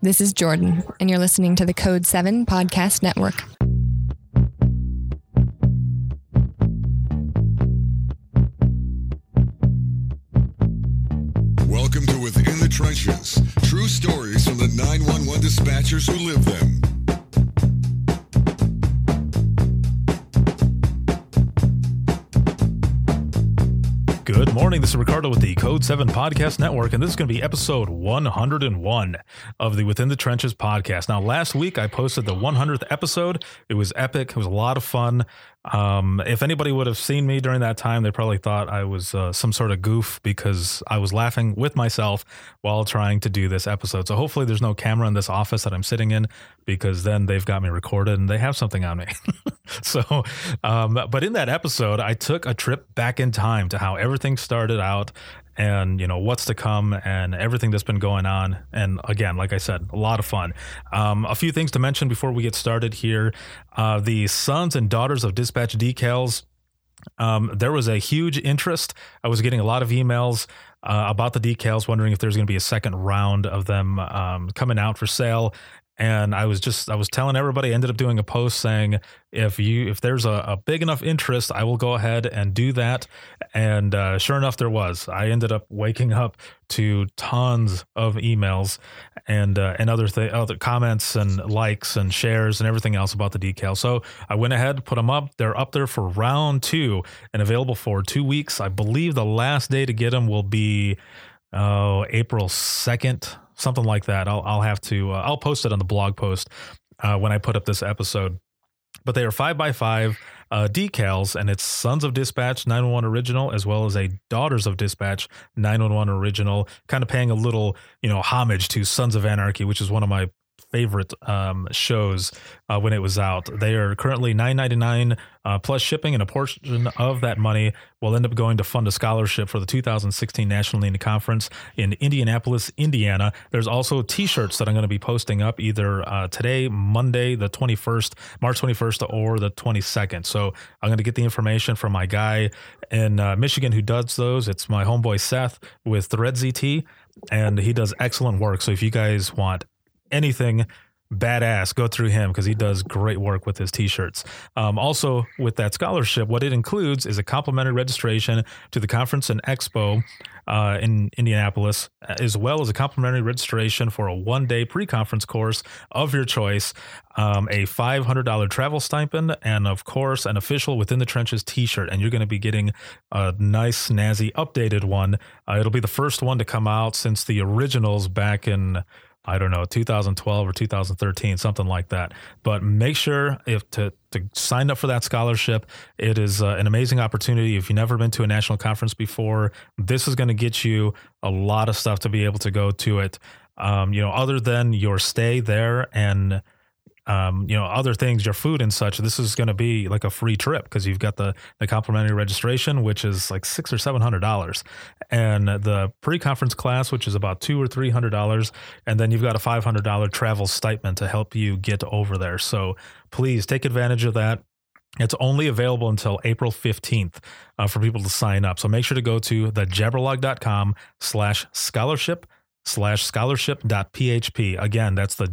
This is Jordan, and you're listening to the Code 7 Podcast Network. Welcome to Within the Trenches. True stories from the 911 dispatchers who live them. Good morning. This is Ricardo with the Code 7 Podcast Network, and this is going to be episode 101 of the Within the Trenches podcast. Now, last week I posted the 100th episode. It was epic. It was a lot of fun. If anybody would have seen me during that time, they probably thought I was some sort of goof because I was laughing with myself while trying to do this episode. So hopefully there's no camera in this office that I'm sitting in, because then they've got me recorded and they have something on me. So, but in that episode, I took a trip back in time to how everything started out and, you know, what's to come and everything that's been going on. And again, like I said, a lot of fun. A few things to mention before we get started here. The Sons and Daughters of Dispatch decals. There was a huge interest. I was getting a lot of emails about the decals, wondering if there's going to be a second round of them coming out for sale. And I was telling everybody, I ended up doing a post saying, if there's a big enough interest, I will go ahead and do that. And sure enough, there was. I ended up waking up to tons of emails and other comments and likes and shares and everything else about the decal. So I went ahead, put them up. They're up there for round 2 and available for 2 weeks. I believe the last day to get them will be April 2nd. Something like that. I'll have to, I'll post it on the blog post when I put up this episode. But they are 5x5 decals, and it's Sons of Dispatch 911 original, as well as a Daughters of Dispatch 911 original, kind of paying a little, homage to Sons of Anarchy, which is one of my favorite shows when it was out. They are currently $9.99 plus shipping, and a portion of that money will end up going to fund a scholarship for the 2016 National Indian Conference in Indianapolis, Indiana. There's also t-shirts that I'm going to be posting up either today, Monday, the 21st, March 21st, or the 22nd. So I'm going to get the information from my guy in Michigan who does those. It's my homeboy Seth with ThreadZT, and he does excellent work. So if you guys want anything badass, go through him because he does great work with his t-shirts. Also with that scholarship, what it includes is a complimentary registration to the conference and expo in Indianapolis, as well as a complimentary registration for a 1-day pre-conference course of your choice, a $500 travel stipend, and of course an official Within the Trenches t-shirt. And you're going to be getting a nice, snazzy, updated one. It'll be the first one to come out since the originals back in 2012 or 2013, something like that. But make sure to sign up for that scholarship. It is an amazing opportunity. If you've never been to a national conference before, this is going to get you a lot of stuff to be able to go to it. Other than your stay there and other things, your food and such, this is going to be like a free trip because you've got the complimentary registration, which is like $600 or $700, and the pre-conference class, which is about $200 or $300, and then you've got a $500 travel stipend to help you get over there. So please take advantage of that. It's only available until April 15th for people to sign up. So make sure to go to thejabberlog.com/scholarship/scholarship.php. Again, that's the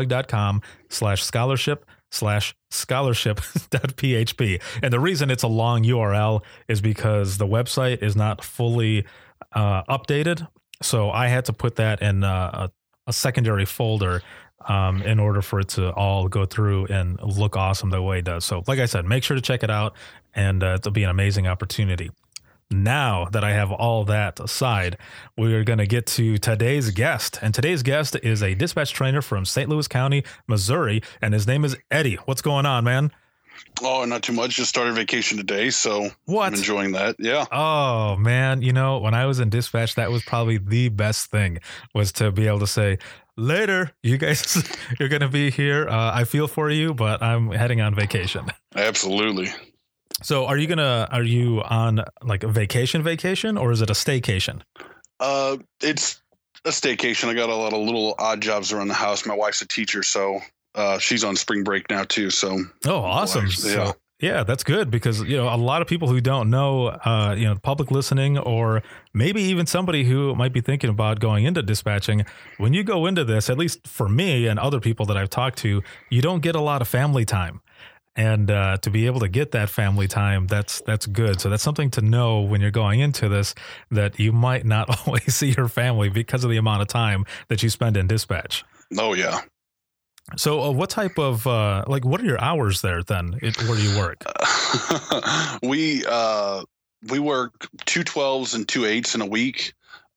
jabberlog.com/scholarship/scholarship.php. And the reason it's a long URL is because the website is not fully updated. So I had to put that in a secondary folder in order for it to all go through and look awesome the way it does. So like I said, make sure to check it out, and it'll be an amazing opportunity. Now that I have all that aside, we're going to get to today's guest. And today's guest is a dispatch trainer from St. Louis County, Missouri, and his name is Eddie. What's going on, man? Oh, not too much. Just started vacation today, so I'm enjoying that. Yeah. Oh, man. When I was in dispatch, that was probably the best thing, was to be able to say, later, you guys, you're going to be here. I feel for you, but I'm heading on vacation. Absolutely. So are you on like a vacation, or is it a staycation? It's a staycation. I got a lot of little odd jobs around the house. My wife's a teacher, so she's on spring break now too. So awesome. Yeah. Yeah, that's good because, a lot of people who don't know, public listening, or maybe even somebody who might be thinking about going into dispatching, when you go into this, at least for me and other people that I've talked to, you don't get a lot of family time. And to be able to get that family time, that's good. So that's something to know when you're going into this, that you might not always see your family because of the amount of time that you spend in dispatch. Oh, yeah. So what type of, what are your hours there then? Where do you work? We work 2 12s and 2 8s in a week.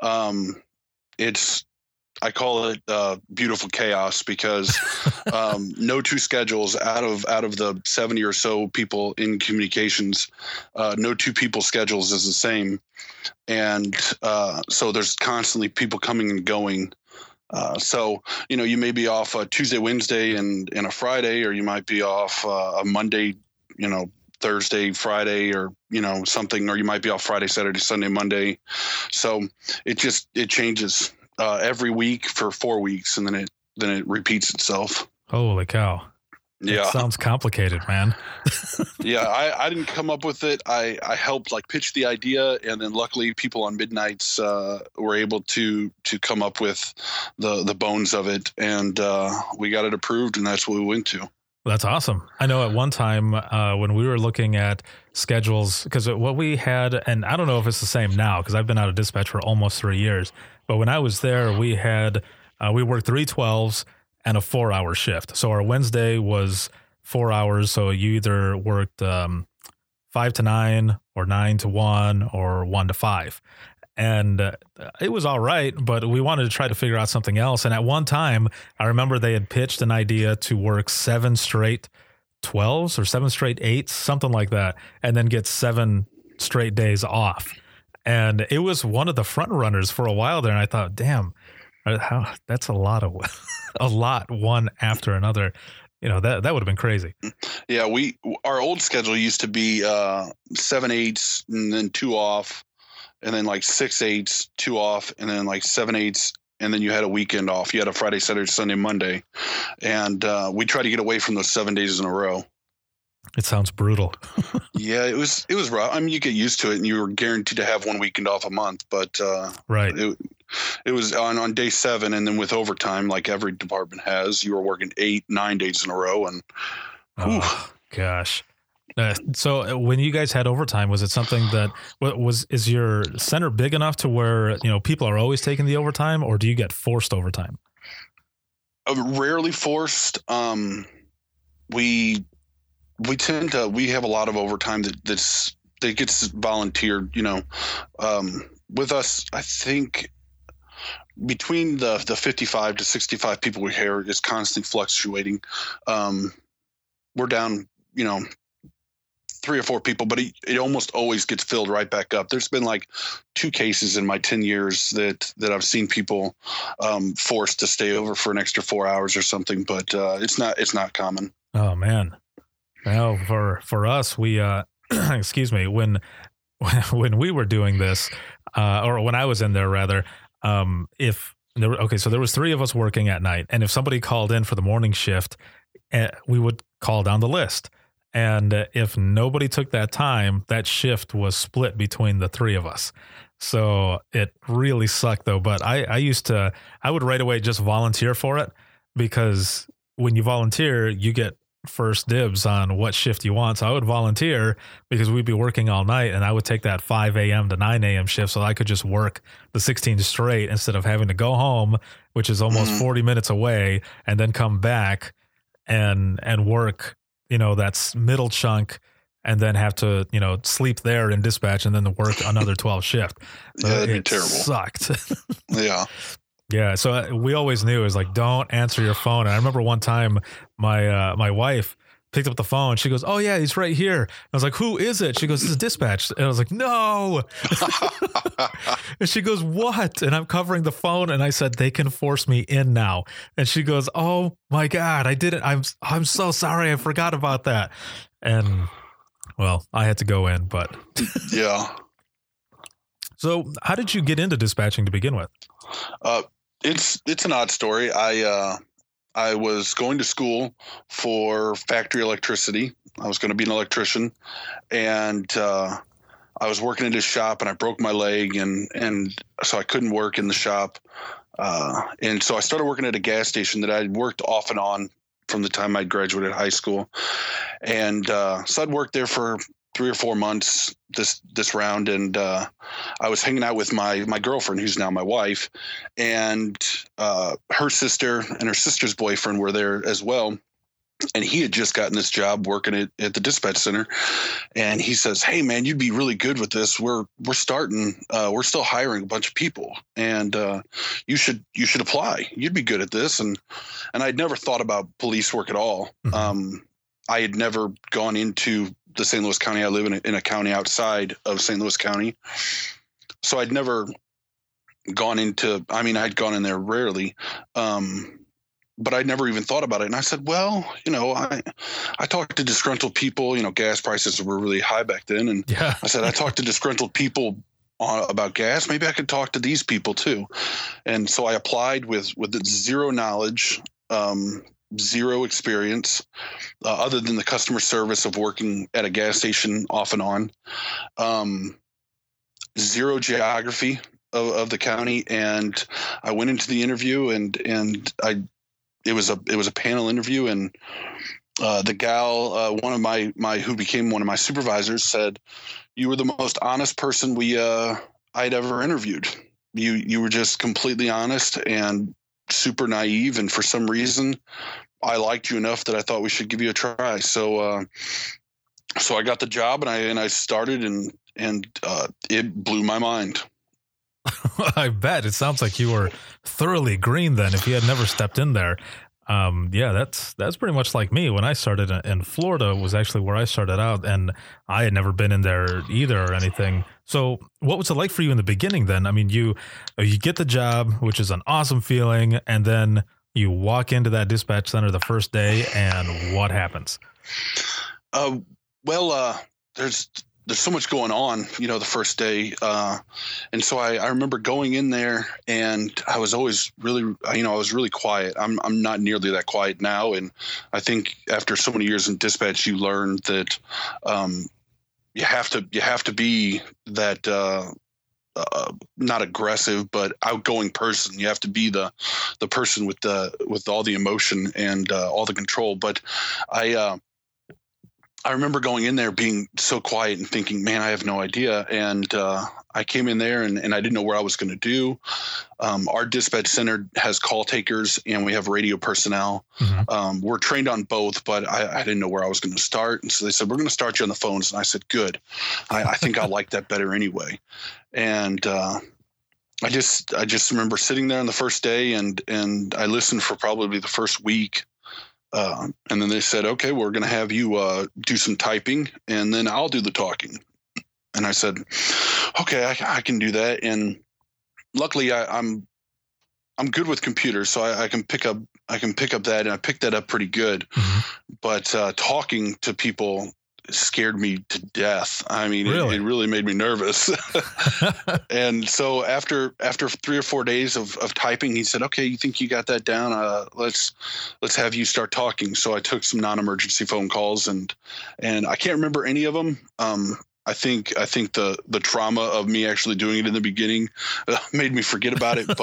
I call it beautiful chaos because no two schedules out of the 70 or so people in communications, no two people's schedules is the same. And so there's constantly people coming and going. So, you may be off a Tuesday, Wednesday, and a Friday, or you might be off a Monday, Thursday, Friday, or, something, or you might be off Friday, Saturday, Sunday, Monday. So it changes every week for 4 weeks, and then it repeats itself. Holy cow. Yeah. That sounds complicated, man. Yeah, I didn't come up with it. I helped pitch the idea, and then luckily people on Midnights were able to come up with the bones of it, and we got it approved, and that's what we went to. That's awesome. I know at one time when we were looking at schedules, because what we had, and I don't know if it's the same now because I've been out of dispatch for almost 3 years, but when I was there, we worked 3 12s and a 4-hour shift. So our Wednesday was 4 hours. So you either worked 5 to 9 or 9 to 1 or 1 to 5. And it was all right, but we wanted to try to figure out something else. And at one time, I remember they had pitched an idea to work 7 straight 12s or 7 straight 8s, something like that, and then get 7 straight days off. And it was one of the front runners for a while there. And I thought, damn, that's a lot one after another. That would have been crazy. Yeah, our old schedule used to be 7 8s and then 2 off, and then 6 8s, 2 off, and then 7 8s, and then you had a weekend off. You had a Friday, Saturday, Sunday, Monday, and we try to get away from those 7 days in a row. It sounds brutal. Yeah, it was rough. I mean, you get used to it, and you were guaranteed to have 1 weekend off a month, but right. It was on day 7, and then with overtime, like every department has, you were working 8, 9 days in a row, and oh, gosh. So when you guys had overtime, was it something that is your center big enough to where people are always taking the overtime, or do you get forced overtime? Rarely forced. We have a lot of overtime that gets volunteered. With us, I think between the 55 to 65 people we hear is constantly fluctuating. We're down, 3 or 4 people, but it almost always gets filled right back up. There's been 2 cases in my 10 years that I've seen people forced to stay over for an extra 4 hours or something, but it's not common. Oh man. Well, for us, we excuse me, when we were doing this, or when I was in there rather, so there was 3 of us working at night, and if somebody called in for the morning shift, we would call down the list. And if nobody took that time, that shift was split between the 3 of us. So it really sucked though. But I would right away just volunteer for it, because when you volunteer, you get first dibs on what shift you want. So I would volunteer because we'd be working all night, and I would take that 5 a.m. to 9 a.m. shift so I could just work the 16 straight instead of having to go home, which is almost 40 minutes away, and then come back and work, that's middle chunk, and then have to, sleep there in dispatch and then work another 12 shift. So yeah, that'd be terrible. Sucked. Yeah. Yeah. So we always knew, it was don't answer your phone. And I remember one time my wife picked up the phone. She goes, "Oh yeah, he's right here." And I was like, "Who is it?" She goes, "This is dispatch." And I was like, "No." And she goes, "What?" And I'm covering the phone, and I said, "They can force me in now." And she goes, "Oh my God, I didn't. I'm so sorry. I forgot about that." And well, I had to go in, but yeah. So how did you get into dispatching to begin with? It's an odd story. I was going to school for factory electricity, I was going to be an electrician, and I was working at his shop, and I broke my leg, and so I couldn't work in the shop. And so I started working at a gas station that I'd worked off and on from the time I graduated high school. And so I'd worked there for 3 or 4 months this round, and I was hanging out with my girlfriend, who's now my wife, and her sister and her sister's boyfriend were there as well. And he had just gotten this job working at the dispatch center, and he says, "Hey man, you'd be really good with this. We're starting. We're still hiring a bunch of people, and you should apply. You'd be good at this." And I'd never thought about police work at all. Mm-hmm. I had never gone into the St. Louis County. I live in a county outside of St. Louis County, so I'd never gone into. I mean, I'd gone in there rarely. But I never even thought about it. And I said, well, I talked to disgruntled people. Gas prices were really high back then. And Yeah. I said, I talked to disgruntled people about gas. Maybe I could talk to these people too. And so I applied with zero knowledge, zero experience, other than the customer service of working at a gas station off and on, zero geography of the county. And I went into the interview, and it was a panel interview, and the gal, one of my who became one of my supervisors, said, "You were the most honest person I'd ever interviewed. You were just completely honest and super naive, and for some reason, I liked you enough that I thought we should give you a try." So I got the job, and I started, and it blew my mind. I bet. It sounds like you were thoroughly green then if you had never stepped in there. Yeah, that's pretty much like me. When I started in Florida was actually where I started out, and I had never been in there either or anything. So what was it like for you in the beginning then? I mean, you get the job, which is an awesome feeling, and then you walk into that dispatch center the first day, and what happens? There's so much going on, the first day. And so I remember going in there, and I was always really, I was really quiet. I'm not nearly that quiet now. And I think after so many years in dispatch, you learn that you have to be that not aggressive, but outgoing person. You have to be the person with all the emotion and all the control. But I remember going in there being so quiet and thinking, man, I have no idea. And I came in there and I didn't know where I was going to do. Our dispatch center has call takers and we have radio personnel. Mm-hmm. We're trained on both, but I didn't know where I was going to start. And so they said, we're going to start you on the phones. And I said, good. I think I like that better anyway. And I just remember sitting there on the first day and I listened for probably the first week. And then they said, okay, we're going to have you do some typing and then I'll do the talking. And I said, okay, I can do that. And luckily I'm good with computers, so I can pick up that, and I picked that up pretty good. Mm-hmm. But talking to people scared me to death. I mean, really? It really made me nervous. And so after 3 or 4 days of typing, he said, okay, you think you got that down? Let's have you start talking. So I took some non-emergency phone calls and I can't remember any of them. I think the trauma of me actually doing it in the beginning made me forget about it.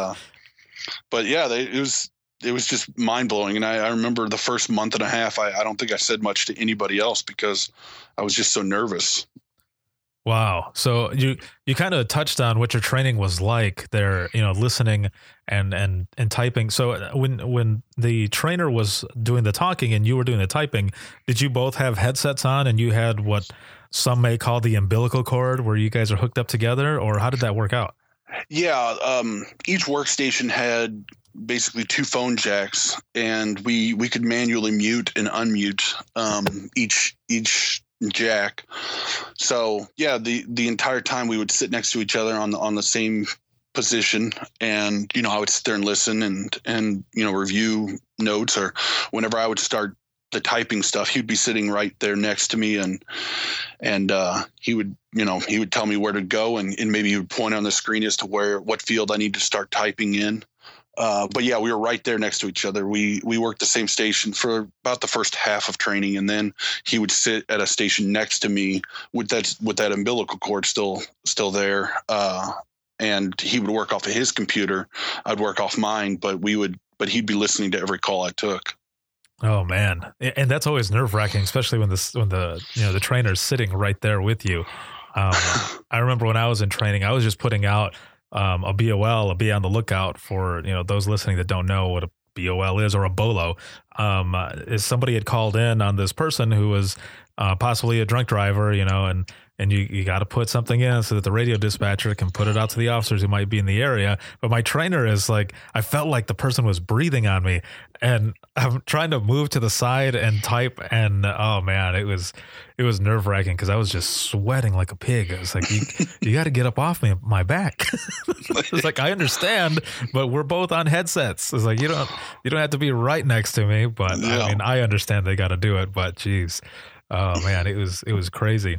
But yeah, it was just mind blowing. And I remember the first month and a half, I don't think I said much to anybody else because I was just so nervous. Wow. So you kind of touched on what your training was like there, listening and typing. So when the trainer was doing the talking and you were doing the typing, did you both have headsets on and you had what some may call the umbilical cord where you guys are hooked up together, or how did that work out? Yeah. Each workstation had basically 2 phone jacks, and we could manually mute and unmute each jack. So yeah, the entire time we would sit next to each other on the same position, and I would sit there and listen and review notes, or whenever I would start the typing stuff, he'd be sitting right there next to me, and he would tell me where to go, and maybe he would point on the screen as to what field I need to start typing in. But yeah, we were right there next to each other. We worked the same station for about the first half of training, and then he would sit at a station next to me with that umbilical cord still there. And he would work off of his computer. I'd work off mine, but he'd be listening to every call I took. Oh man. And that's always nerve wracking, especially when the trainer's sitting right there with you. I remember when I was in training, I was just putting out a BOL, a be on the lookout for, those listening that don't know what a BOL is, or a BOLO. Is somebody had called in on this person who was possibly a drunk driver, and you got to put something in so that the radio dispatcher can put it out to the officers who might be in the area. But my trainer is like, I felt like the person was breathing on me, and I'm trying to move to the side and type. And oh man, it was nerve wracking because I was just sweating like a pig. I was like, you got to get up off my back. It's like, I understand, but we're both on headsets. It's like, you don't have to be right next to me, but yeah. I mean, I understand they got to do it, but geez, oh man, it was crazy.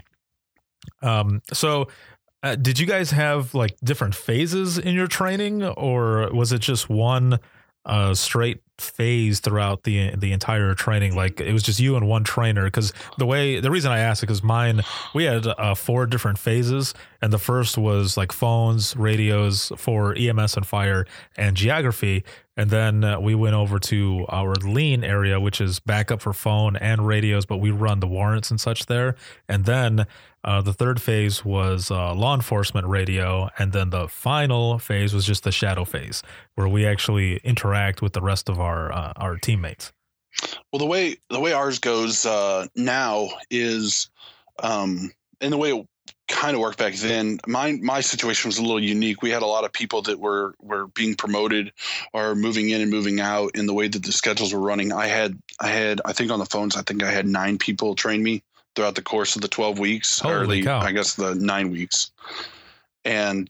So did you guys have like different phases in your training, or was it just one straight phase throughout the entire training? Like it was just you and one trainer? Because the reason I asked it, because we had 4 different phases, and the first was like phones, radios for EMS and fire, and geography. And then we went over to our lean area, which is backup for phone and radios, but we run the warrants and such there. And then the third phase was law enforcement radio. And then the final phase was just the shadow phase, where we actually interact with the rest of our teammates. Well, the way ours goes now is, and the way it kind of worked back then, my situation was a little unique. We had a lot of people that were being promoted or moving in and moving out in the way that the schedules were running. I had I think on the phones, I think I had 9 people train me throughout the course of the 12 weeks. Holy cow. I guess the 9 weeks. And,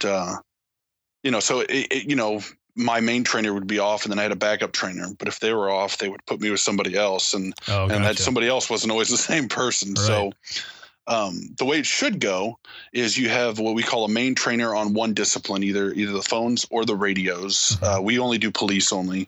so my main trainer would be off, and then I had a backup trainer. But if they were off, they would put me with somebody else, and that somebody else wasn't always the same person. Right. So the way it should go is you have what we call a main trainer on one discipline, either the phones or the radios. Mm-hmm. We only do police only.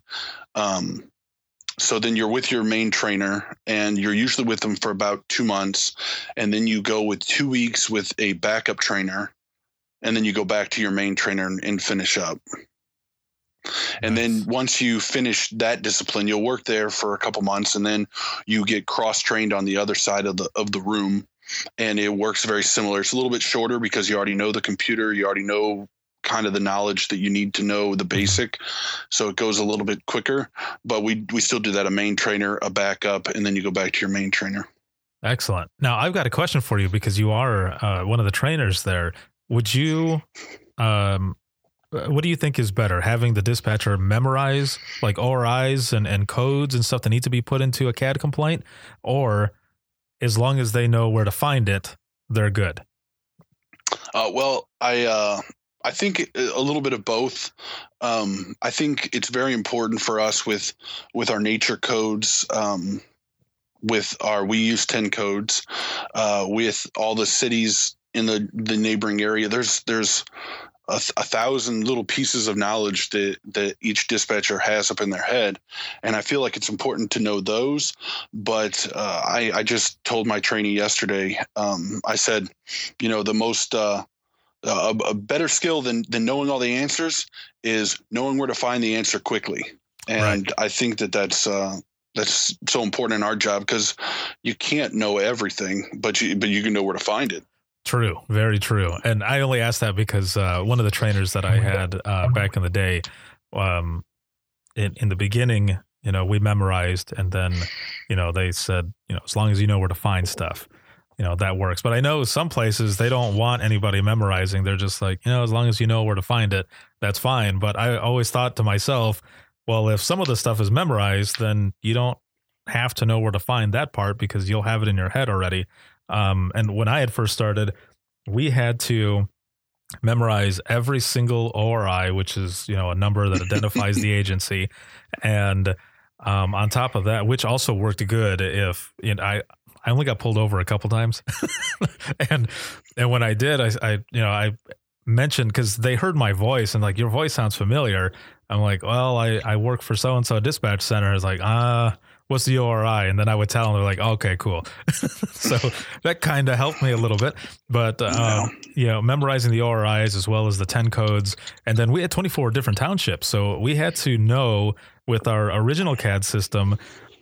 So then you're with your main trainer, and you're usually with them for about 2 months, and then you go with 2 weeks with a backup trainer, and then you go back to your main trainer and finish up. And then once you finish that discipline, you'll work there for a couple months, and then you get cross-trained on the other side of the room, and it works very similar. It's a little bit shorter because you already know the computer, you already know kind of the knowledge that you need to know, the basic. So it goes a little bit quicker, but we still do that, a main trainer, a backup, and then you go back to your main trainer. Excellent. Now I've got a question for you, because you are one of the trainers there. Would you, what do you think is better, having the dispatcher memorize like ORIs and codes and stuff that need to be put into a CAD complaint, or as long as they know where to find it, they're good? Well, I think a little bit of both. I think it's very important for us with our nature codes, we use 10 codes, with all the cities in the neighboring area. There's 1,000 little pieces of knowledge that each dispatcher has up in their head. And I feel like it's important to know those. But I just told my trainee yesterday, I said, the most, a better skill than knowing all the answers is knowing where to find the answer quickly. And right. I think that's so important in our job, because you can't know everything, but you can know where to find it. True. Very true. And I only asked that because one of the trainers that I had back in the day, in the beginning, we memorized, and then, they said, as long as you know where to find stuff, that works. But I know some places they don't want anybody memorizing. They're just like, as long as you know where to find it, that's fine. But I always thought to myself, well, if some of the stuff is memorized, then you don't have to know where to find that part, because you'll have it in your head already. And when I had first started, we had to memorize every single ORI, which is, a number that identifies the agency. And on top of that, which also worked good if I only got pulled over a couple times. and when I did, I mentioned, because they heard my voice and like, your voice sounds familiar. I'm like, well, I work for so-and-so dispatch center. It's like, what's the ORI? And then I would tell them, they're like, okay, cool. So that kind of helped me a little bit, but, memorizing the ORIs as well as the 10 codes. And then we had 24 different townships. So we had to know with our original CAD system,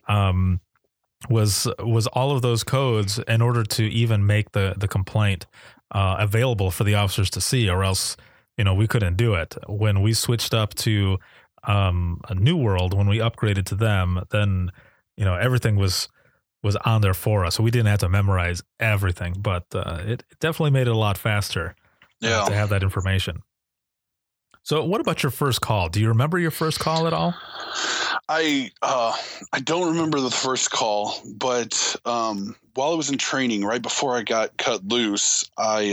was all of those codes in order to even make the complaint, available for the officers to see, or else, we couldn't do it. When we switched up to, a New World, when we upgraded to them, then, everything was on there for us. So we didn't have to memorize everything, but it definitely made it a lot faster to have that information. So what about your first call? Do you remember your first call at all? I don't remember the first call, but while I was in training, right before I got cut loose,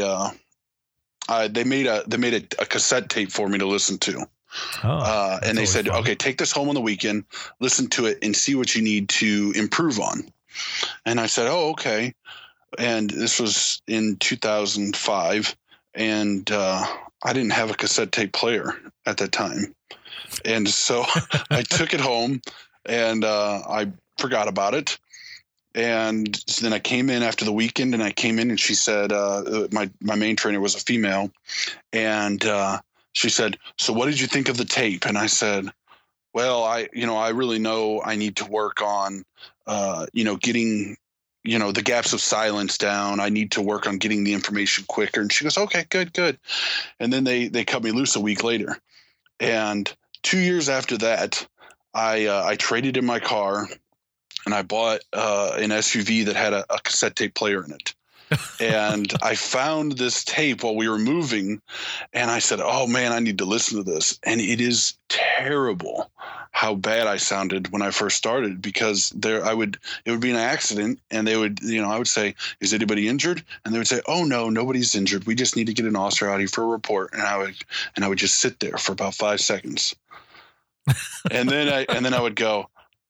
they made a cassette tape for me to listen to. And they said, okay, take this home on the weekend, listen to it, and see what you need to improve on. And I said, oh, okay. And this was in 2005, and I didn't have a cassette tape player at that time. And so I took it home, and I forgot about it. And then I came in after the weekend, and she said, my main trainer was a female, and she said, so what did you think of the tape? And I said, well, I really know I need to work on, getting, the gaps of silence down. I need to work on getting the information quicker. And she goes, okay, good. And then they cut me loose a week later. And 2 years after that, I traded in my car, and I bought an SUV that had a cassette tape player in it. And I found this tape while we were moving, and I said, oh man, I need to listen to this. And it is terrible how bad I sounded when I first started, because it would be an accident, and they would, I would say, is anybody injured? And they would say, oh no, nobody's injured. We just need to get an officer out here for a report. And I would just sit there for about 5 seconds. and then I would go,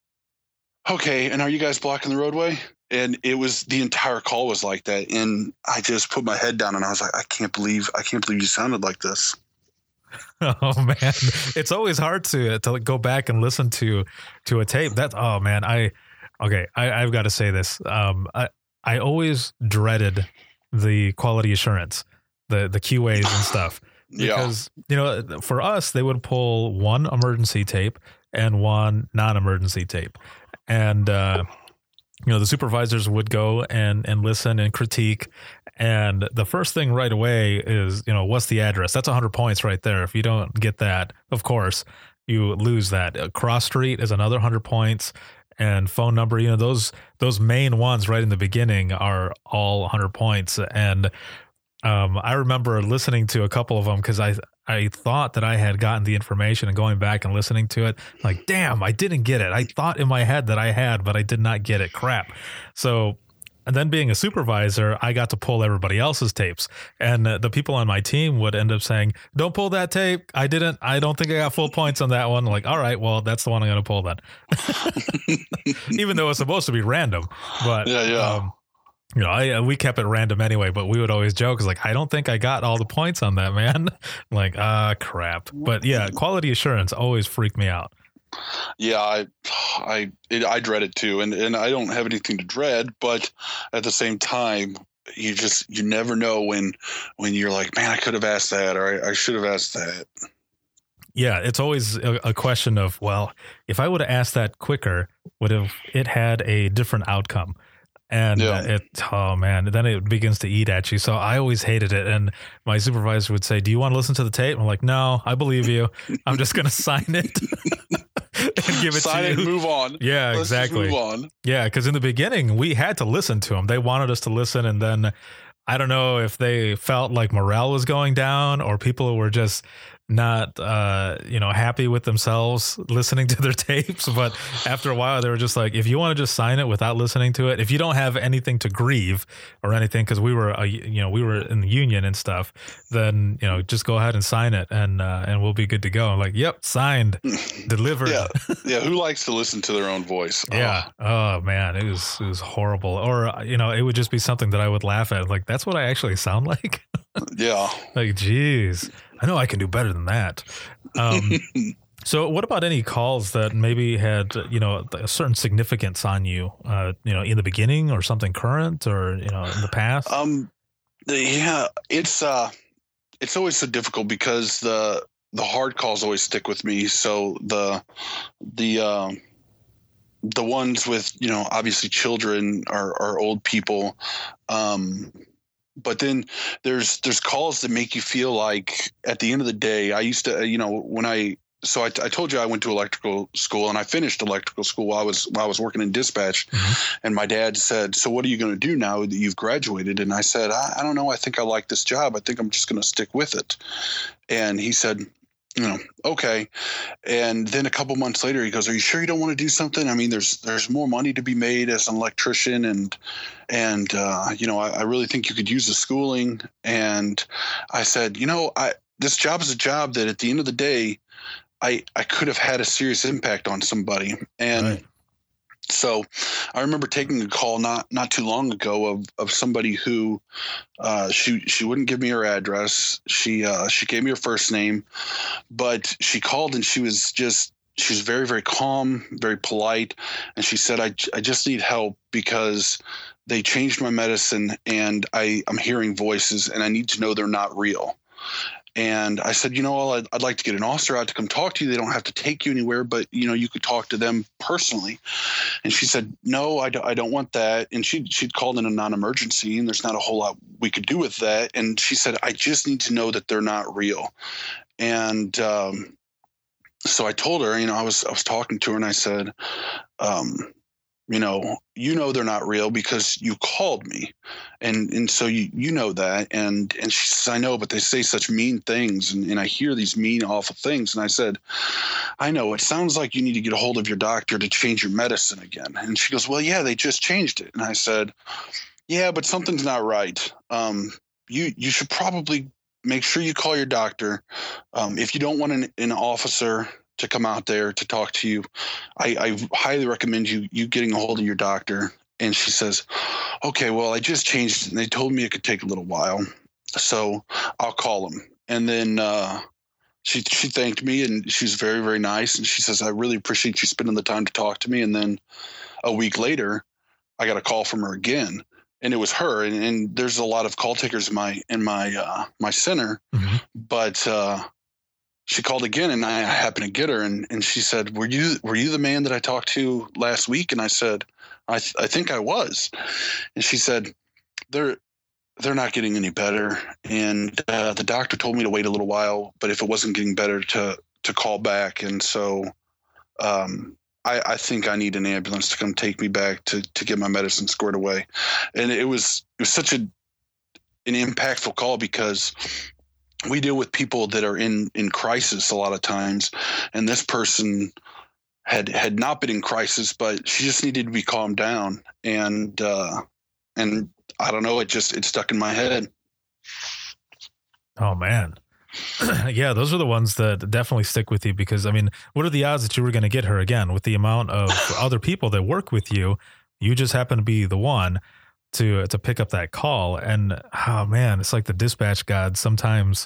okay, and are you guys blocking the roadway? And it was, the entire call was like that. And I just put my head down, and I was like, I can't believe you sounded like this. Oh man, it's always hard to go back and listen to a tape. Oh man, I've got to say this. I always dreaded the quality assurance, the QAs and stuff, because for us, they would pull one emergency tape and one non-emergency tape, and the supervisors would go and listen and critique. And the first thing right away is, what's the address? That's 100 points right there. If you don't get that, of course, you lose that. Cross street is another 100 points, and phone number, those main ones right in the beginning are all 100 points. And I remember listening to a couple of them, because I thought that I had gotten the information, and going back and listening to it, like, damn, I didn't get it. I thought in my head that I had, but I did not get it. Crap. So, and then being a supervisor, I got to pull everybody else's tapes, and the people on my team would end up saying, don't pull that tape. I don't think I got full points on that one. Like, all right, well, that's the one I'm going to pull then. Even though it's supposed to be random, but we kept it random anyway, but we would always joke, like, I don't think I got all the points on that, man. Like, crap. But yeah, quality assurance always freaked me out. Yeah, I dread it too, and I don't have anything to dread, but at the same time, you never know when you're like, man, I could have asked that, or I should have asked that. Yeah, it's always a question of, well, if I would have asked that quicker, would have it had a different outcome? And then it begins to eat at you. So I always hated it. And my supervisor would say, do you want to listen to the tape? I'm like, no, I believe you. I'm just going to sign it and give it sign to you. Sign it and move on. Yeah, Let's exactly. Move on. Yeah, because in the beginning, we had to listen to them. They wanted us to listen. And then I don't know if they felt like morale was going down, or people were just not happy with themselves listening to their tapes. But after a while, they were just like, if you want to just sign it without listening to it, if you don't have anything to grieve or anything, because we were we were in the union and stuff, then just go ahead and sign it, and we'll be good to go. I'm like, yep, signed, delivered. Yeah. Who likes to listen to their own voice? Yeah. Oh man, it was horrible. Or it would just be something that I would laugh at, like, that's what I actually sound like. Yeah. Like, geez, I know I can do better than that. So what about any calls that maybe had, a certain significance on you, in the beginning or something current or, in the past? Yeah, it's always so difficult because the hard calls always stick with me. So the ones with, obviously children are old people. But then there's calls that make you feel like at the end of the day, I used to, I told you I went to electrical school and I finished electrical school while I was working in dispatch. Mm-hmm. And my dad said, "So what are you going to do now that you've graduated?" And I said, I don't know. I think I like this job. I think I'm just going to stick with it. And he said, okay. And then a couple months later, he goes, "Are you sure you don't want to do something? I mean, there's more money to be made as an electrician, and I really think you could use the schooling." And I said, this job is a job that at the end of the day, I could have had a serious impact on somebody. And right. So I remember taking a call not too long ago of somebody who she wouldn't give me her address. She gave me her first name, but she called and she was very, very calm, very polite. And she said, I just need help because they changed my medicine and I'm hearing voices and I need to know they're not real. And I said, I'd like to get an officer out to come talk to you. They don't have to take you anywhere, but, you could talk to them personally. And she said, "No, I don't want that." And she'd called in a non-emergency and there's not a whole lot we could do with that. And she said, "I just need to know that they're not real." And so I told her, I was talking to her and I said, they're not real because you called me. And so you know that. And she says, "I know, but they say such mean things. And I hear these mean, awful things." And I said, "I know, it sounds like you need to get a hold of your doctor to change your medicine again." And she goes, "Well, yeah, they just changed it." And I said, "Yeah, but something's not right. You should probably make sure you call your doctor. If you don't want an officer to come out there to talk to you, I highly recommend you getting a hold of your doctor." And she says, "Okay, well, I just changed it and they told me it could take a little while, so I'll call them." And then she thanked me and she was very, very nice. And she says, "I really appreciate you spending the time to talk to me." And then a week later, I got a call from her again. And it was her. And there's a lot of call takers in my center, Mm-hmm. but she called again and I happened to get her and she said, were you the man that I talked to last week?" And I said, I think I was. And she said, they're not getting any better. And the doctor told me to wait a little while, but if it wasn't getting better to call back. And so I think I need an ambulance to come take me back to get my medicine squared away. And it was such an impactful call because we deal with people that are in crisis a lot of times. And this person had not been in crisis, but she just needed to be calmed down. And I don't know, it stuck in my head. Oh man. Yeah, those are the ones that definitely stick with you because, I mean, what are the odds that you were going to get her again with the amount of other people that work with you? You just happen to be the one to pick up that call. And oh man, it's like the dispatch gods sometimes,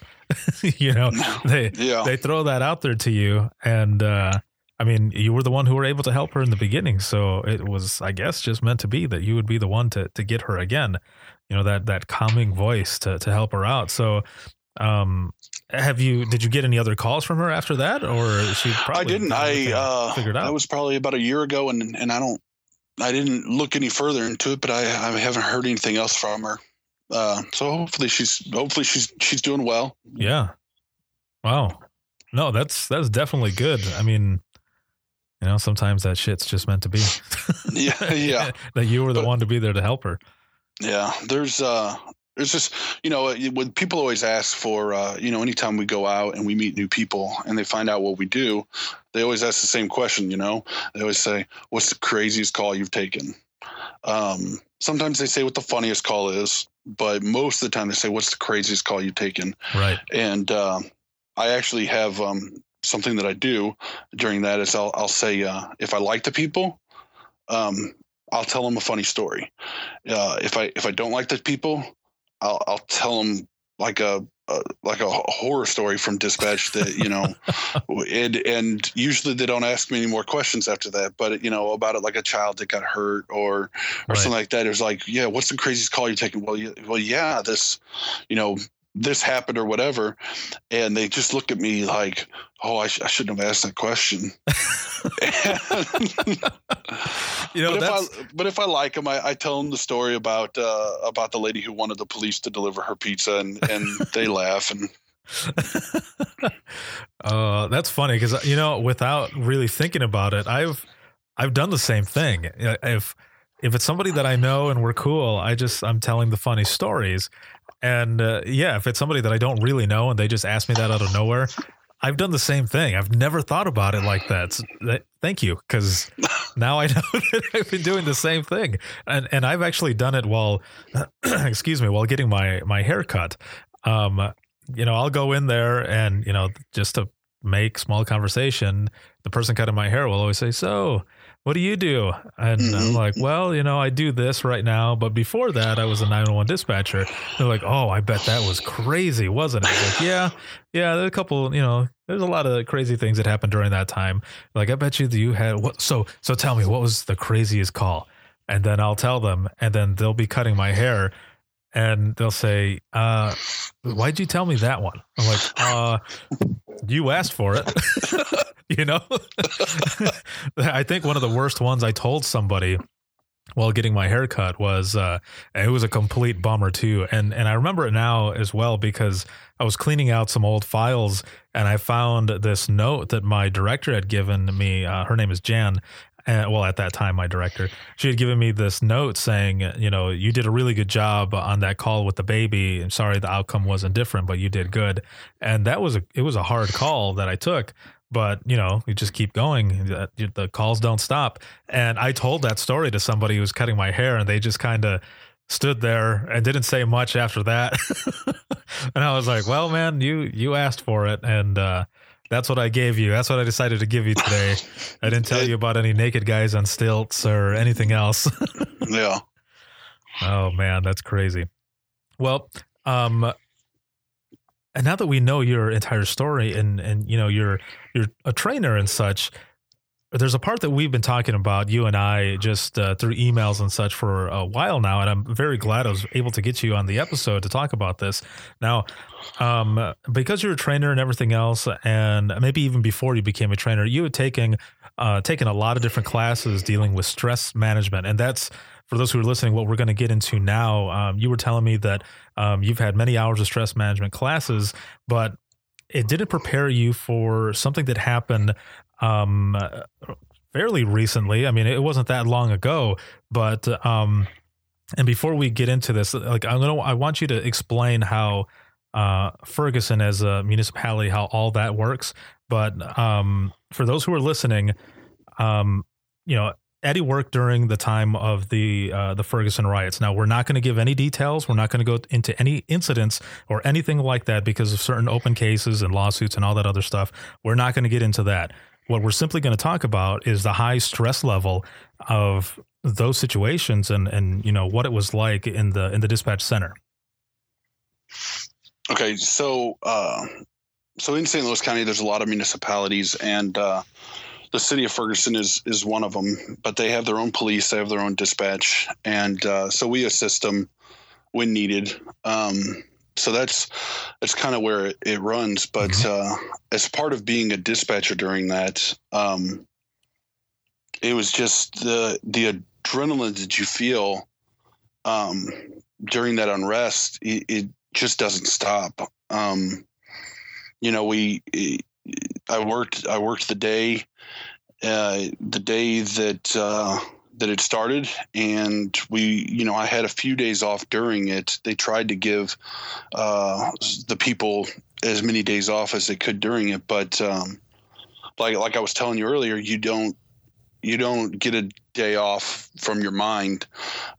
they throw that out there to you. And I mean, you were the one who were able to help her in the beginning. So it was, I guess, just meant to be that you would be the one to get her again, that calming voice to help her out. So did you get any other calls from her after that, or she probably? I didn't. Figured out. That was probably about a year ago, and I didn't look any further into it, but I haven't heard anything else from her. So hopefully she's doing well. Yeah. Wow. No, that's definitely good. I mean, sometimes that shit's just meant to be. Yeah. That you were the one to be there to help her. Yeah. There's just, when people always ask for, anytime we go out and we meet new people and they find out what we do, they always ask the same question, They always say, "What's the craziest call you've taken?" Sometimes they say what the funniest call is, but most of the time they say, "What's the craziest call you've taken?" Right. And I actually have something that I do during that is I'll say, if I like the people, I'll tell them a funny story. If I don't like the people, I'll tell them like a horror story from dispatch that, you know, and usually they don't ask me any more questions after that, but you know, about it, like a child that got hurt or something like that. It was like, yeah, what's the craziest call you're taking? Well, yeah, this, you know, this happened or whatever. And they just look at me like, oh, I shouldn't have asked that question. You know, but if I like them, I tell them the story about the lady who wanted the police to deliver her pizza, and they laugh. And that's funny because, you know, without really thinking about it, I've done the same thing. If it's somebody that I know and we're cool, I'm telling the funny stories. And if it's somebody that I don't really know and they just ask me that out of nowhere, I've done the same thing. I've never thought about it like that. Thank you, because now I know that I've been doing the same thing, and I've actually done it while, while getting my hair cut. You know, I'll go in there and, you know, just to make small conversation, the person cutting my hair will always say, "So, what do you do?" And I'm like, "Well, you know, I do this right now, but before that, I was a 911 dispatcher." They're like, "Oh, I bet that was crazy, wasn't it?" Like, yeah, there's a couple, you know, there's a lot of crazy things that happened during that time. Like, I bet you had what? So tell me, what was the craziest call? And then I'll tell them, and then they'll be cutting my hair, and they'll say, "Why'd you tell me that one?" I'm like, "You asked for it." You know, I think one of the worst ones I told somebody while getting my hair cut was, it was a complete bummer too. And I remember it now as well, because I was cleaning out some old files and I found this note that my director had given me. Her name is Jan. Well, at that time, my director, she had given me this note saying, you know, "You did a really good job on that call with the baby. I'm sorry the outcome wasn't different, but you did good." And it was a hard call that I took. But, you know, you just keep going. The calls don't stop. And I told that story to somebody who was cutting my hair, and they just kind of stood there and didn't say much after that. And I was like, "Well, man, you asked for it. And that's what I gave you. That's what I decided to give you today. I didn't tell you about any naked guys on stilts or anything else." Yeah. Oh, man, that's crazy. Well, and now that we know your entire story and you know, you're a trainer and such, there's a part that we've been talking about, you and I, just through emails and such for a while now. And I'm very glad I was able to get you on the episode to talk about this. Now, because you're a trainer and everything else, and maybe even before you became a trainer, you had taken a lot of different classes dealing with stress management. And that's, for those who are listening, what we're going to get into now. You were telling me that you've had many hours of stress management classes, but it didn't prepare you for something that happened fairly recently. I mean, it wasn't that long ago, but and before we get into this, like, I want you to explain how Ferguson as a municipality, how all that works. But for those who are listening, you know, Eddie worked during the time of the Ferguson riots. Now, we're not going to give any details. We're not going to go into any incidents or anything like that because of certain open cases and lawsuits and all that other stuff. We're not going to get into that. What we're simply going to talk about is the high stress level of those situations and you know, what it was like in the dispatch center. Okay, so in St. Louis County, there's a lot of municipalities, and the city of Ferguson is one of them, but they have their own police, they have their own dispatch. And so we assist them when needed. So that's kind of where it runs. But as part of being a dispatcher during that, it was just the adrenaline that you feel during that unrest. It just doesn't stop. You know, I worked the day that it started, and I had a few days off during it. They tried to give the people as many days off as they could during it, but like I was telling you earlier, you don't get a day off from your mind.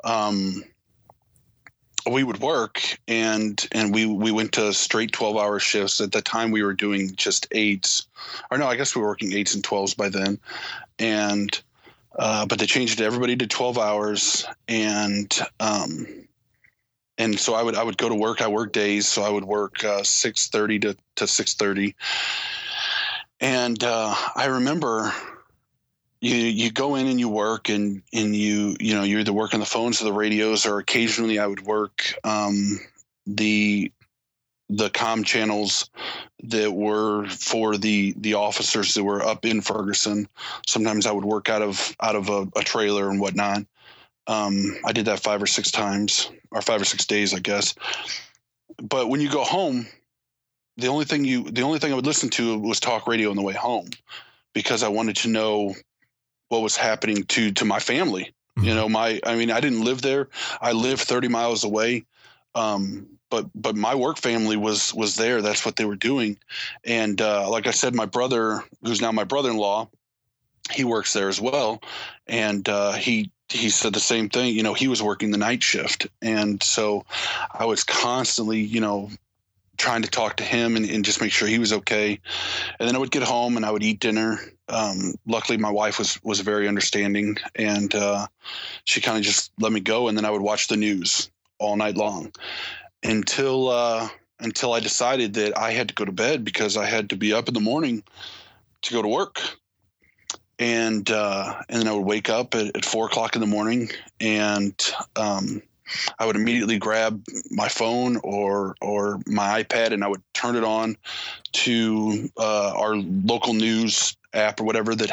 We would work and we went to straight 12-hour shifts. At the time we were doing just 8s, or no, I guess we were working 8s and 12s by then. And, but they changed everybody to 12 hours. And, and so I would go to work. I work days, so I would work 6:30 to 6:30. And I remember you go in and you work, and you either work on the phones or the radios, or occasionally I would work the comm channels that were for the officers that were up in Ferguson. Sometimes I would work out of a trailer and whatnot. I did that 5 or 6 times, or 5 or 6 days, I guess. But when you go home, the only thing I would listen to was talk radio on the way home, because I wanted to know what was happening to my family. Mm-hmm. I didn't live there. I lived 30 miles away. But my work family was there. That's what they were doing. And like I said, my brother, who's now my brother-in-law, he works there as well. And he said the same thing. He was working the night shift. And so I was constantly, trying to talk to him and just make sure he was okay. And then I would get home and I would eat dinner. Luckily, my wife was very understanding, and she kind of just let me go. And then I would watch the news all night long until I decided that I had to go to bed, because I had to be up in the morning to go to work. And then I would wake up at 4:00 in the morning, and I would immediately grab my phone or my iPad, and I would turn it on to our local news app or whatever that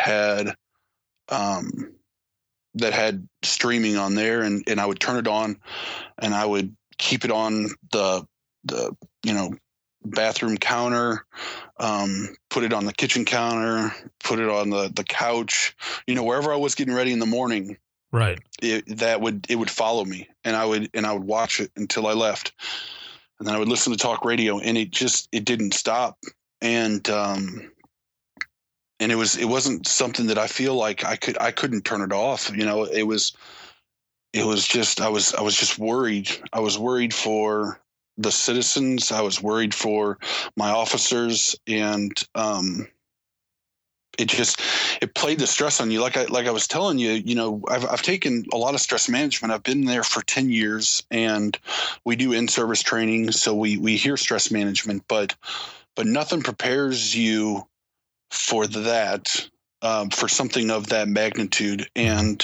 had streaming on there, and I would turn it on, and I would keep it on the bathroom counter, put it on the kitchen counter, put it on the couch, wherever I was getting ready in the morning. Right. It would follow me, and I would watch it until I left, and then I would listen to talk radio, and it didn't stop. And it wasn't something that I feel like I couldn't turn it off. It was just, I was just worried. I was worried for the citizens. I was worried for my officers, and it played the stress on you. Like I was telling you, I've taken a lot of stress management. I've been there for 10 years, and we do in-service training. So we hear stress management, but nothing prepares you for that, for something of that magnitude. And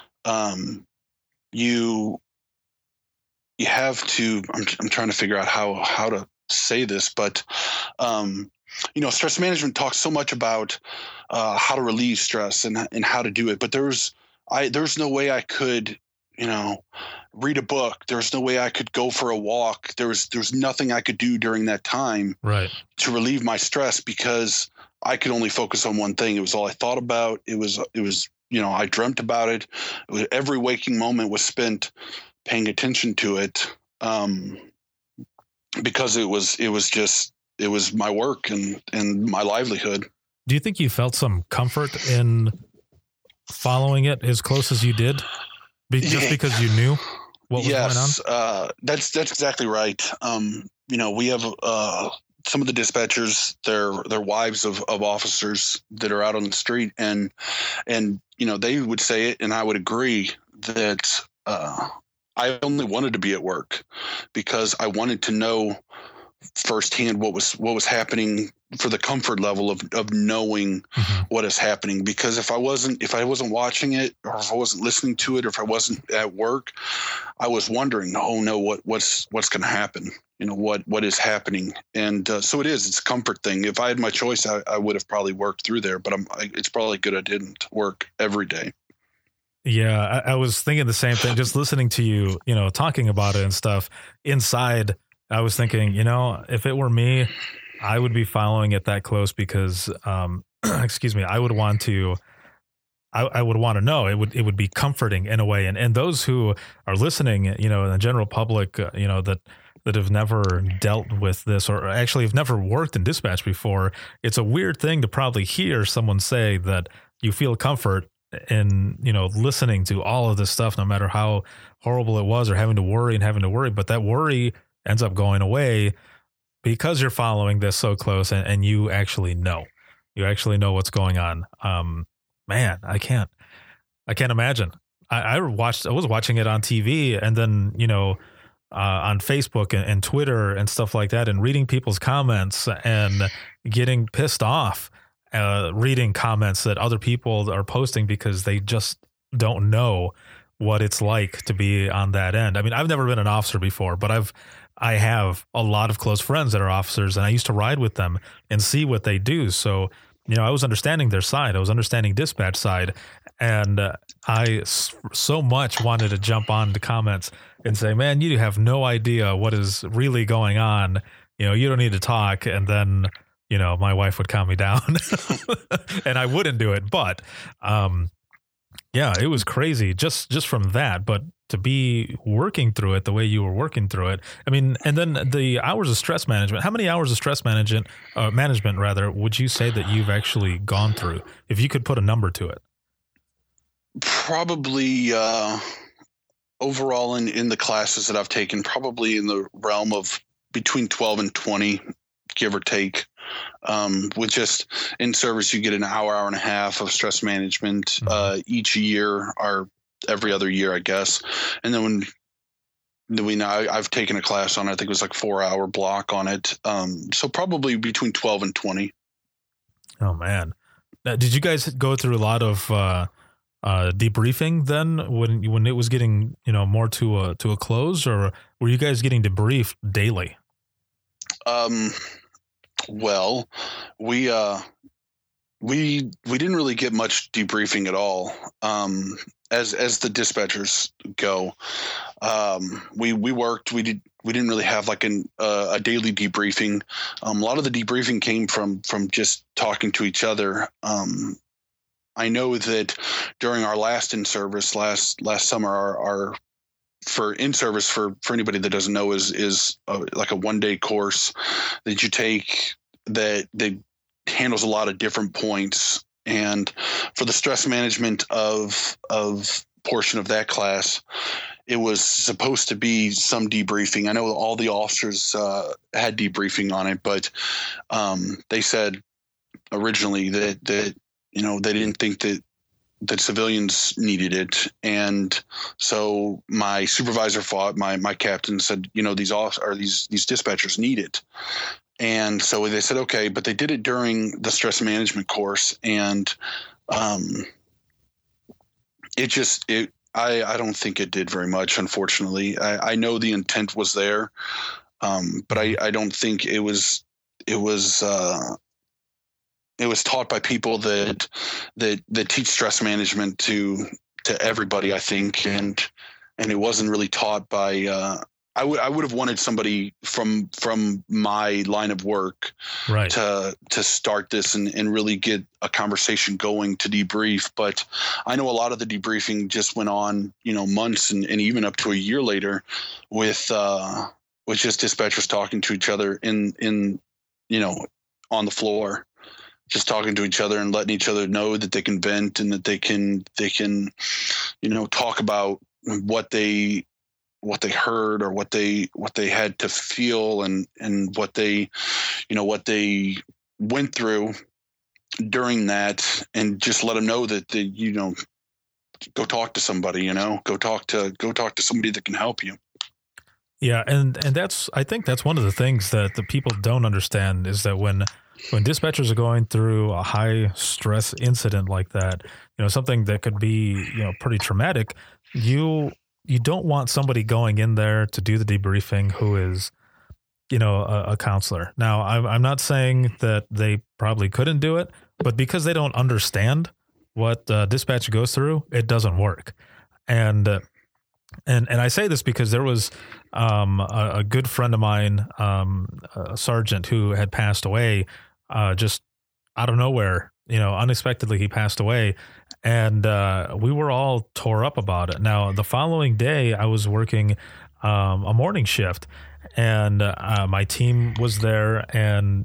you have to, I'm trying to figure out how to say this, but stress management talks so much about how to relieve stress and how to do it. But there's no way I could, read a book. There's no way I could go for a walk. There's nothing I could do during that time, right, to relieve my stress, because I could only focus on one thing. It was all I thought about. It was I dreamt about it. Every waking moment was spent paying attention to it, because it was my work and my livelihood. Do you think you felt some comfort in following it as close as you did, just because you knew what was going on? That's exactly right. We have some of the dispatchers, they're wives of officers that are out on the street, and they would say it, and I would agree that I only wanted to be at work because I wanted to know firsthand what was happening, for the comfort level of knowing what is happening. Because if I wasn't watching it, or if I wasn't listening to it, or if I wasn't at work, I was wondering, oh no, what's going to happen? What is happening? And so it's a comfort thing. If I had my choice, I would have probably worked through there, but it's probably good I didn't work every day. Yeah, I was thinking the same thing, just listening to you, talking about it and stuff. Inside, I was thinking, if it were me, I would be following it that close, because, excuse me, I would want to know. It would be comforting in a way. And those who are listening, in the general public, that have never dealt with this, or actually have never worked in dispatch before, it's a weird thing to probably hear someone say that you feel comfort in, listening to all of this stuff, no matter how horrible it was, or having to worry, but that worry ends up going away because you're following this so close, and you actually know what's going on. Man, I can't imagine. I was watching it on TV, and then, on Facebook and Twitter and stuff like that, and reading people's comments and getting pissed off, reading comments that other people are posting because they just don't know what it's like to be on that end. I mean, I've never been an officer before, but I have a lot of close friends that are officers, and I used to ride with them and see what they do. So, I was understanding their side. I was understanding dispatch side, and I so much wanted to jump on the comments and say, man, you have no idea what is really going on. You don't need to talk. And then, my wife would calm me down and I wouldn't do it. But, yeah, it was crazy just from that. But to be working through it the way you were working through it, I mean, and then the hours of stress management, how many hours of stress management would you say that you've actually gone through, if you could put a number to it? Probably, overall in the classes that I've taken, probably in the realm of between 12 and 20, give or take. With just in service, you get an hour and a half of stress management each year, or every other year, I guess. And then I've taken a class on it, I think it was like 4-hour block on it. So probably between 12 and 20. Oh man. Now, did you guys go through a lot of debriefing then when it was getting, more to a close, or were you guys getting debriefed daily? Well, we didn't really get much debriefing at all. As the dispatchers go, we worked. We didn't really have like a daily debriefing. A lot of the debriefing came from just talking to each other. I know that during our last in-service last summer, our for in-service, for anybody that doesn't know, is like a 1-day course that you take that handles a lot of different points. And for the stress management of portion of that class, it was supposed to be some debriefing. I know all the officers had debriefing on it, but they said originally that they didn't think that civilians needed it. And so my supervisor my captain said, these dispatchers need it. And so they said, okay, but they did it during the stress management course. And I don't think it did very much, unfortunately. I know the intent was there, but I don't think it was taught by people that teach stress management to everybody, I think. And it wasn't really taught by, I would have wanted somebody from my line of work, right, to start this and really get a conversation going to debrief. But I know a lot of the debriefing just went on, months and even up to a year later with just dispatchers talking to each other in on the floor, just talking to each other and letting each other know that they can vent and that they can talk about what they heard or what they had to feel and what they went through during that, and just let them know that go talk to somebody, go talk to somebody that can help you. Yeah. And I think that's one of the things that the people don't understand, is that when dispatchers are going through a high stress incident like that, something that could be, pretty traumatic, you don't want somebody going in there to do the debriefing who is, a counselor. Now, I'm not saying that they probably couldn't do it, but because they don't understand what dispatch goes through, it doesn't work. And I say this because there was a good friend of mine, a sergeant who had passed away just out of nowhere. Unexpectedly he passed away, and we were all tore up about it. Now, the following day, I was working a morning shift, and my team was there, and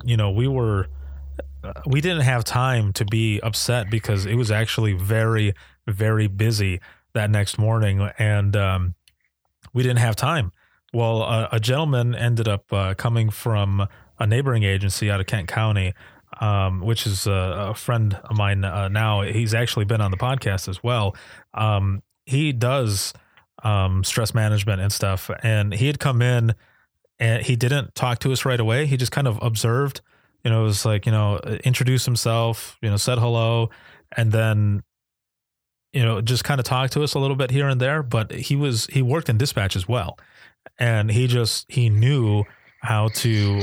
we didn't have time to be upset because it was actually very, very busy that next morning, and we didn't have time. Well, a gentleman ended up coming from a neighboring agency out of Kent County, which is a friend of mine now. He's actually been on the podcast as well. He does stress management and stuff. And he had come in and he didn't talk to us right away. He just kind of observed, it was like, introduced himself, said hello, and then, just kind of talked to us a little bit here and there. But he worked in dispatch as well. And he knew how to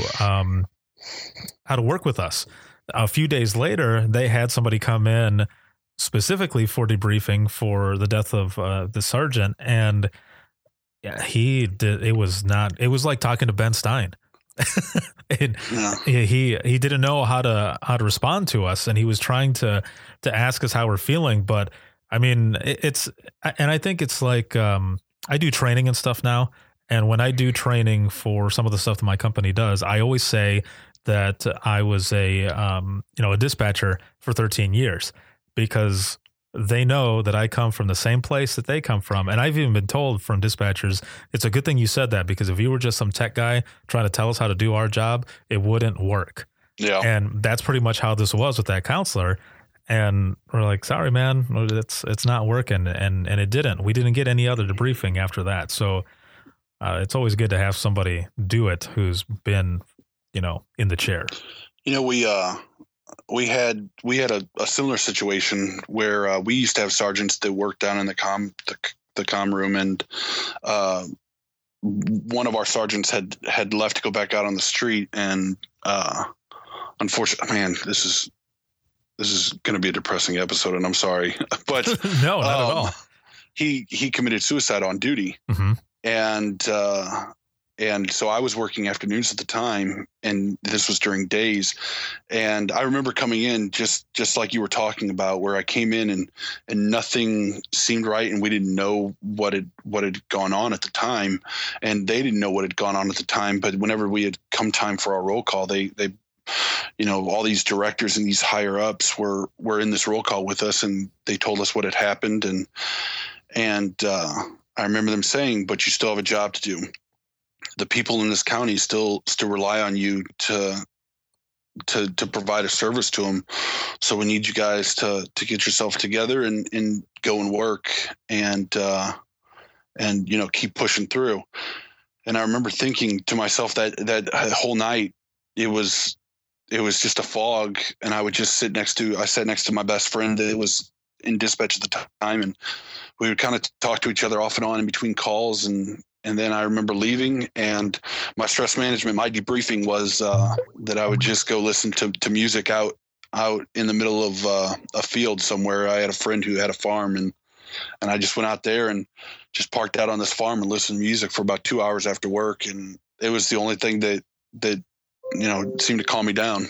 work with us. A few days later, they had somebody come in specifically for debriefing for the death of the sergeant. And it was like talking to Ben Stein. He didn't know how to respond to us. And he was trying to ask us how we're feeling. But I mean, I think it's like, I do training and stuff now. And when I do training for some of the stuff that my company does, I always say that I was a dispatcher for 13 years, because they know that I come from the same place that they come from. And I've even been told from dispatchers, it's a good thing you said that, because if you were just some tech guy trying to tell us how to do our job, it wouldn't work. Yeah. And that's pretty much how this was with that counselor. And we're like, sorry, man, it's not working. And it didn't. We didn't get any other debriefing after that. So it's always good to have somebody do it who's been, in the chair. We had a similar situation where we used to have sergeants that worked down in the comm room, and one of our sergeants had left to go back out on the street, and unfortunately, man, this is going to be a depressing episode, and I'm sorry, but no, not at all. He committed suicide on duty. Mm-hmm. And so I was working afternoons at the time, and this was during days. And I remember coming in just like you were talking about, where I came in and nothing seemed right, and we didn't know what had gone on at the time, and they didn't know what had gone on at the time. But whenever we had come time for our roll call, they all these directors and these higher ups were in this roll call with us, and they told us what had happened. And I remember them saying, "But you still have a job to do. The people in this county still rely on you to provide a service to them. So we need you guys to get yourself together and go and work and keep pushing through." And I remember thinking to myself that whole night, it was just a fog, and I would just sat next to my best friend that was in dispatch at the time, and we would kind of talk to each other off and on in between calls. And then I remember leaving, and my stress management, my debriefing was that I would just go listen to music out in the middle of a field somewhere. I had a friend who had a farm, and I just went out there and just parked out on this farm and listened to music for about 2 hours after work. And it was the only thing that seemed to calm me down.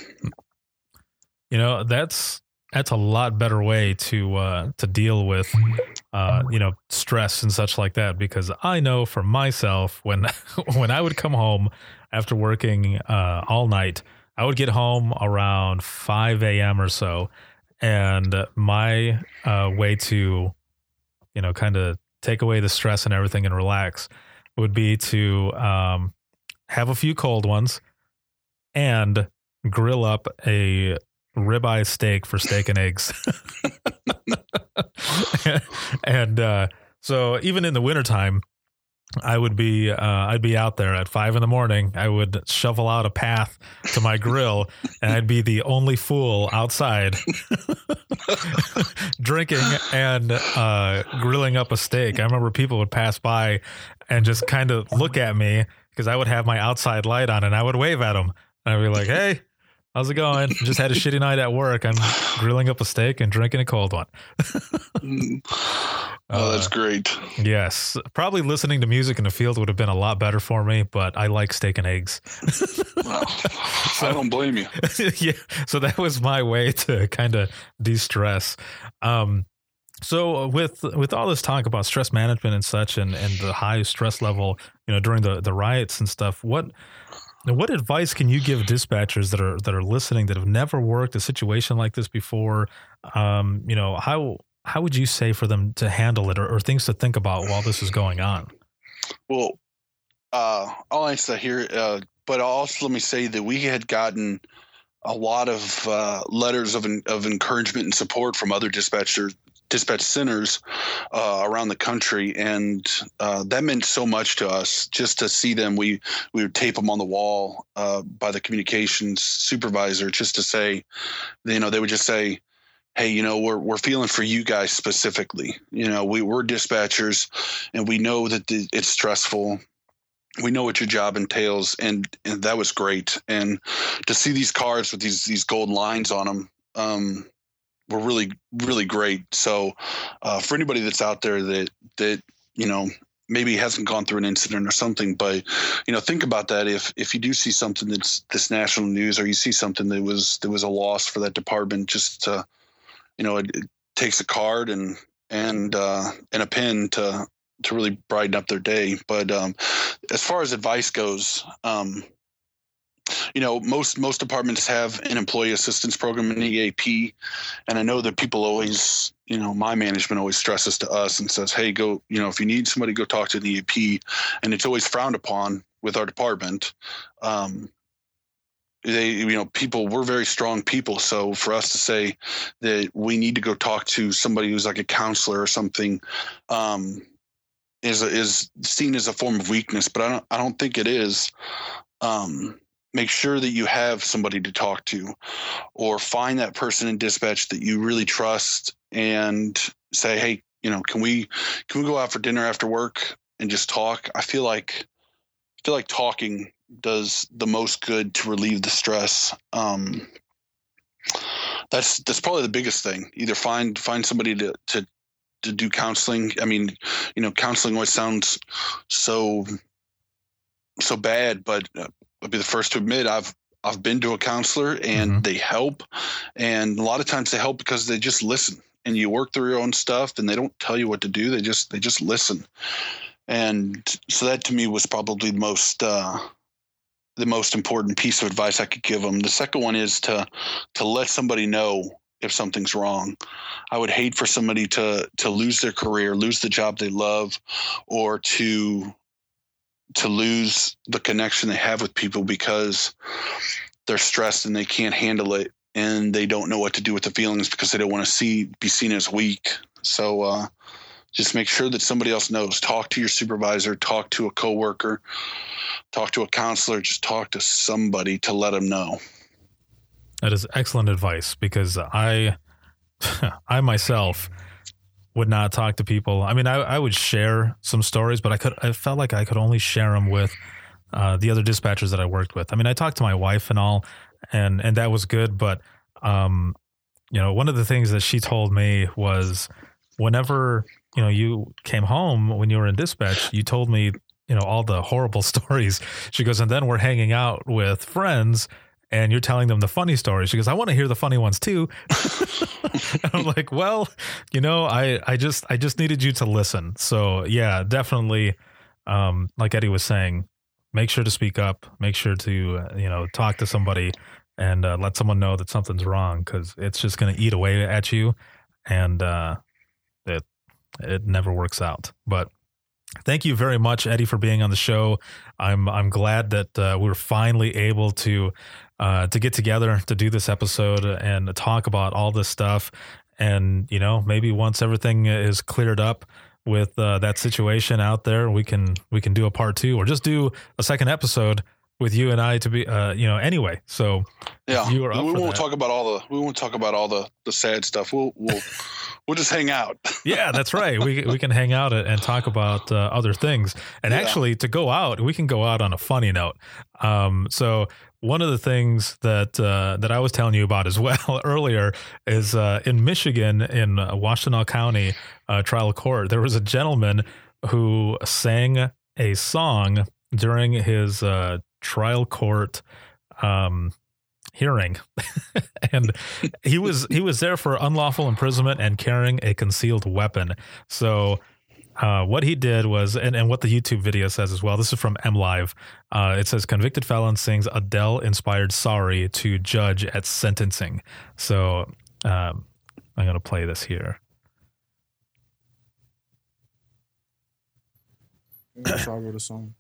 That's a lot better way to deal with, stress and such like that, because I know for myself, when I would come home after working all night, I would get home around 5 a.m. or so. And my way to, kind of take away the stress and everything and relax would be to have a few cold ones and grill up a ribeye steak for steak and eggs. And so even in the wintertime, I'd be out there at 5 a.m. I would shovel out a path to my grill, and I'd be the only fool outside drinking and grilling up a steak. I remember people would pass by and just kind of look at me because I would have my outside light on, and I would wave at them. And I'd be like, "Hey, how's it going? Just had a shitty night at work. I'm grilling up a steak and drinking a cold one." Oh, that's great. Yes. Probably listening to music in the field would have been a lot better for me, but I like steak and eggs. Well, I don't blame you. Yeah. So that was my way to kind of de-stress. So with all this talk about stress management and such, and the high stress level, during the riots and stuff, what advice can you give dispatchers that are listening, that have never worked a situation like this before? How would you say for them to handle it, or things to think about while this is going on? Well, I'll answer here, but also let me say that we had gotten a lot of letters of encouragement and support from other dispatchers dispatch centers around the country, and that meant so much to us just to see them. We would tape them on the wall by the communications supervisor, just to say, they would just say, hey, we're feeling for you guys specifically. We're dispatchers, and we know that it's stressful. We know what your job entails, and that was great. And to see these cards with these gold lines on them were really, really great. So for anybody that's out there that maybe hasn't gone through an incident or something, but think about that. If you do see something that's this national news, or you see something that was a loss for that department, just to, it takes a card and a pen to really brighten up their day. But as far as advice goes, most departments have an employee assistance program in EAP. And I know that people always, my management always stresses to us and says, hey, go, if you need somebody, go talk to the EAP. And it's always frowned upon with our department. We're very strong people. So for us to say that we need to go talk to somebody who's like a counselor or something, is seen as a form of weakness, but I don't think it is. Make sure that you have somebody to talk to, or find that person in dispatch that you really trust and say, hey, can we go out for dinner after work and just talk? I feel like talking does the most good to relieve the stress. That's probably the biggest thing. Either find somebody to do counseling. I mean, counseling always sounds so bad, but I'll be the first to admit I've been to a counselor, and they help. And a lot of times they help because they just listen, and you work through your own stuff, and they don't tell you what to do. They just listen. And so that to me was probably the most important piece of advice I could give them. The second one is to let somebody know if something's wrong. I would hate for somebody to lose their career, lose the job they love, or to lose the connection they have with people because they're stressed and they can't handle it, and they don't know what to do with the feelings because they don't want to be seen as weak. So just make sure that somebody else knows. Talk to your supervisor, talk to a coworker, talk to a counselor, just talk to somebody to let them know. That is excellent advice, because I myself would not talk to people. I mean, I would share some stories, but I felt like I could only share them with the other dispatchers that I worked with. I mean, I talked to my wife and all, and that was good. But, one of the things that she told me was, whenever, you came home when you were in dispatch, you told me, all the horrible stories. She goes, and then we're hanging out with friends and you're telling them the funny stories. She goes, I want to hear the funny ones too. And I'm like, well, I just needed you to listen. So yeah, definitely. Like Eddie was saying, make sure to speak up, make sure to, talk to somebody and let someone know that something's wrong, because it's just going to eat away at you. And it never works out. But thank you very much, Eddie, for being on the show. I'm glad that we were finally able to get together to do this episode and talk about all this stuff. And, maybe once everything is cleared up with that situation out there, we can do a part 2, or just do a second episode with you and I to be, anyway. So yeah, we won't talk about all the sad stuff. We'll just hang out. Yeah, that's right. We can hang out and talk about other things. And actually, to go out, we can go out on a funny note. So one of the things that I was telling you about as well earlier is in Michigan, in Washtenaw County trial court, there was a gentleman who sang a song during his trial court hearing. And he was there for unlawful imprisonment and carrying a concealed weapon. So what he did was, and what the YouTube video says as well, this is from MLive. It says, convicted felon sings Adele-inspired Sorry to judge at sentencing. So I'm going to play this here. So I wrote a song.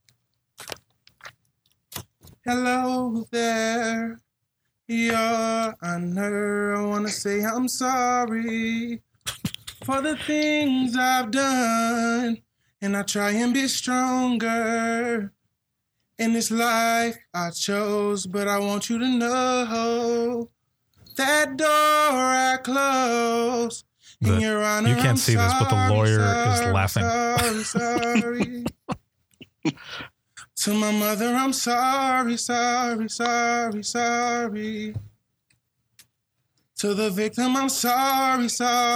Hello there, Your Honor. I want to say I'm sorry for the things I've done, and I try and be stronger in this life I chose. But I want you to know that door I close. In Your Honor, you can't see this, but the lawyer is laughing. Sorry. To my mother, I'm sorry. To the victim, I'm sorry.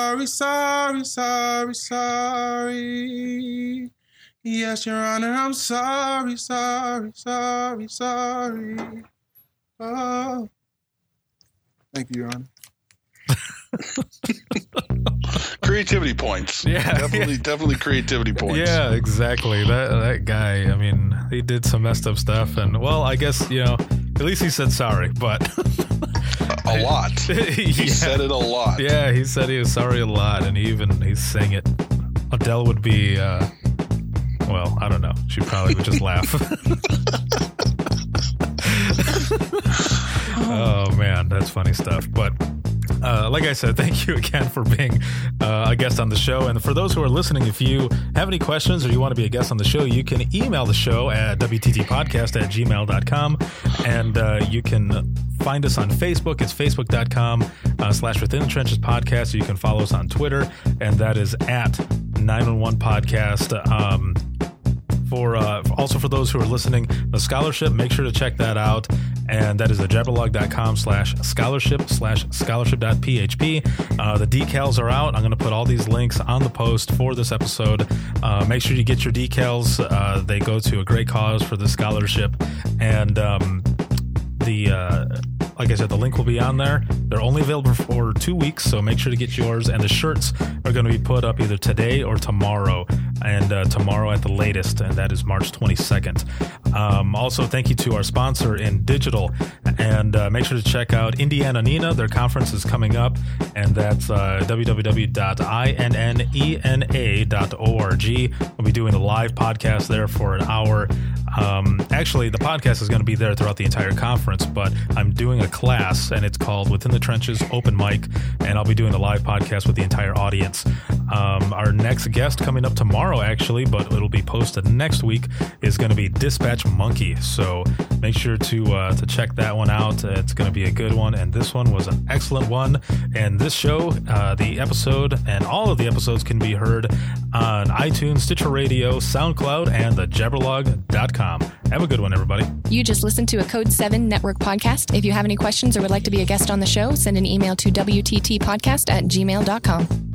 Yes, Your Honor, I'm sorry. Oh. Thank you, Your Honor. Creativity points. Yeah, definitely creativity points. Yeah, exactly. That guy, I mean, he did some messed up stuff, and well, I guess, you know, at least he said sorry, but a lot. He said it a lot. Yeah, he said he was sorry a lot, and he sang it. Adele would be, well, I don't know. She probably would just laugh. Oh man, that's funny stuff. But like I said, thank you again for being a guest on the show. And for those who are listening, if you have any questions or you want to be a guest on the show, you can email the show at wttpodcast@gmail.com. And you can find us on Facebook. It's facebook.com/Within the Trenches Podcast. You can follow us on Twitter, and that is at 911 Podcast. Also for those who are listening, the scholarship, make sure to check that out. And that is at jabberlog.com/scholarship/scholarship.php. The decals are out. I'm going to put all these links on the post for this episode. Make sure you get your decals. They go to a great cause for the scholarship. And like I said, the link will be on there. They're only available for 2 weeks, so make sure to get yours. And the shirts are going to be put up either today or tomorrow, and tomorrow at the latest, and that is March 22nd. Also, thank you to our sponsor in digital, and make sure to check out Indiana Nina. Their conference is coming up, and that's www.innena.org. We'll be doing a live podcast there for an hour. Actually, the podcast is going to be there throughout the entire conference, but I'm doing a class, and it's called Within the Trenches Open Mic, and I'll be doing a live podcast with the entire audience. Our next guest coming up tomorrow, actually, but it'll be posted next week, is going to be Dispatch Monkey. So make sure to check that one out. It's going to be a good one, and this one was an excellent one. And this show, the episode, and all of the episodes can be heard on iTunes, Stitcher Radio, SoundCloud, and the jabberlog.com. Have a good one, everybody. You just listened to a Code 7 Network podcast. If you have any questions or would like to be a guest on the show, send an email to wttpodcast@gmail.com.